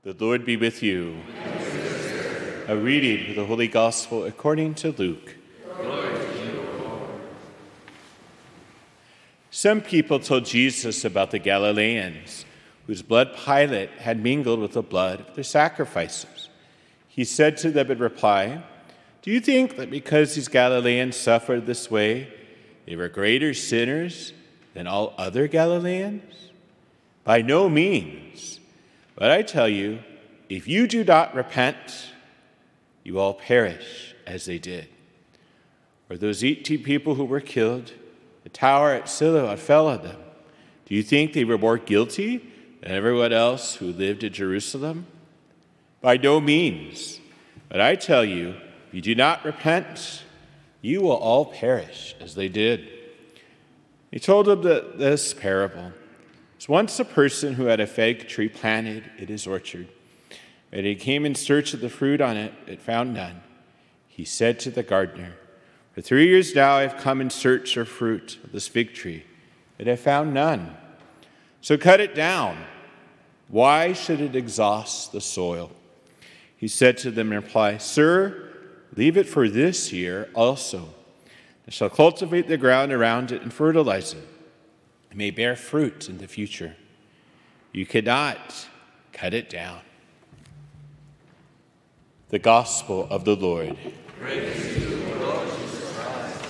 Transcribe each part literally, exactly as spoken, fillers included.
The Lord be with you. A reading of the Holy Gospel according to Luke. Glory to you, Lord. Some people told Jesus about the Galileans, whose blood Pilate had mingled with the blood of their sacrifices. He said to them in reply, "Do you think that because these Galileans suffered this way, they were greater sinners than all other Galileans? By no means. But I tell you, if you do not repent, you all perish as they did. Or those eighteen people who were killed, the tower at Siloam fell on them. Do you think they were more guilty than everyone else who lived in Jerusalem? By no means. But I tell you, if you do not repent, you will all perish as they did." He told them that this parable. There was once a person who had a fig tree planted in his orchard. When he came in search of the fruit on it, it found none. He said to the gardener, "For three years now I have come in search of fruit of this fig tree, but I found none. So cut it down. Why should it exhaust the soil?" He said to them in reply, "Sir, leave it for this year also. I shall cultivate the ground around it and fertilize it. It may bear fruit in the future. You cannot cut it down." The Gospel of the Lord. Praise to you, Lord Jesus Christ.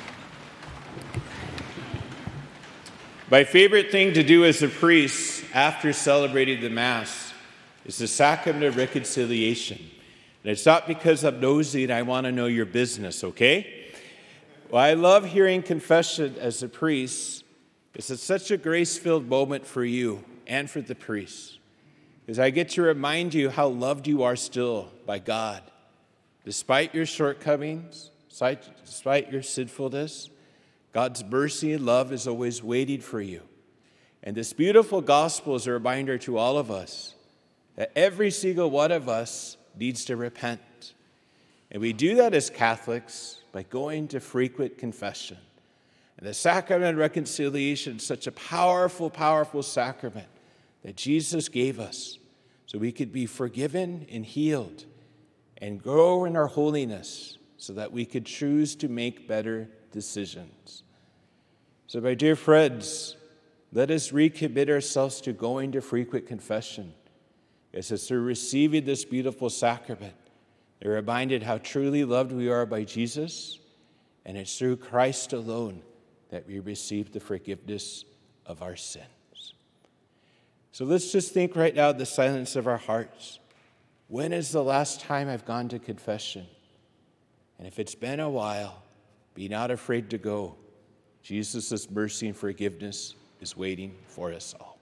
My favorite thing to do as a priest after celebrating the Mass is the sacrament of reconciliation. And it's not because I'm nosy and I want to know your business, okay? Well, I love hearing confession as a priest. It's such a grace-filled moment for you and for the priest, because I get to remind you how loved you are still by God. Despite your shortcomings, despite your sinfulness, God's mercy and love is always waiting for you. And this beautiful gospel is a reminder to all of us that every single one of us needs to repent. And we do that as Catholics by going to frequent confession. And the sacrament of reconciliation is such a powerful, powerful sacrament that Jesus gave us so we could be forgiven and healed and grow in our holiness so that we could choose to make better decisions. So, my dear friends, let us recommit ourselves to going to frequent confession. As it's through receiving this beautiful sacrament, they're reminded how truly loved we are by Jesus, and it's through Christ alone that we receive the forgiveness of our sins. So let's just think right now in the silence of our hearts. When is the last time I've gone to confession? And if it's been a while, be not afraid to go. Jesus' mercy and forgiveness is waiting for us all.